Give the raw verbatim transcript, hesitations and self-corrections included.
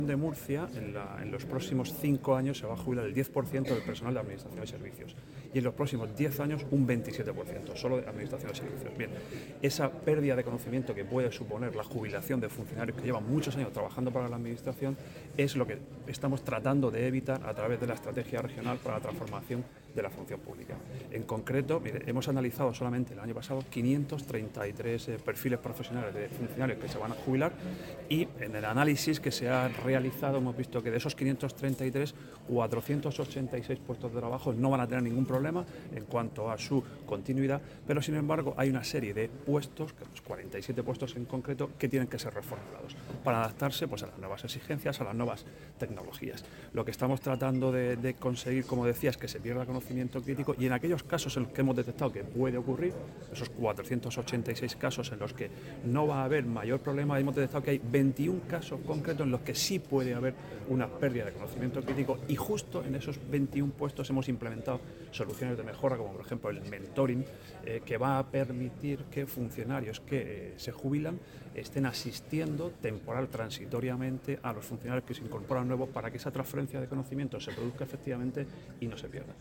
de Murcia, en, la, en los próximos cinco años se va a jubilar el diez por ciento del personal de Administración de Servicios y en los próximos diez años un veintisiete por ciento, solo de Administración de Servicios. Bien, esa pérdida de conocimiento que puede suponer la jubilación de funcionarios que llevan muchos años trabajando para la Administración es lo que estamos tratando de evitar a través de la Estrategia Regional para la Transformación de la Función Pública. En concreto, mire, hemos analizado solamente el año pasado quinientos treinta y tres eh, perfiles profesionales de funcionarios que se van a jubilar y en el análisis que se ha realizado hemos visto que de esos quinientos treinta y tres, cuatrocientos ochenta y seis puestos de trabajo no van a tener ningún problema en cuanto a su continuidad, pero sin embargo hay una serie de puestos, cuarenta y siete puestos en concreto, que tienen que ser reformulados para adaptarse pues, a las nuevas exigencias, a las nuevas tecnologías. Lo que estamos tratando de, de conseguir, como decía, es que se pierda conocimiento crítico y en aquellos casos en los que hemos detectado que puede ocurrir, esos cuatrocientos ochenta y seis casos en los que no va a haber mayor problema, hemos detectado que hay veintiún casos concretos en los que sí puede haber una pérdida de conocimiento crítico y justo en esos veintiún puestos hemos implementado soluciones de mejora como por ejemplo el mentoring eh, que va a permitir que funcionarios que eh, se jubilan estén asistiendo temporal transitoriamente a los funcionarios que se incorporan nuevos para que esa transferencia de conocimiento se produzca efectivamente y no se pierda.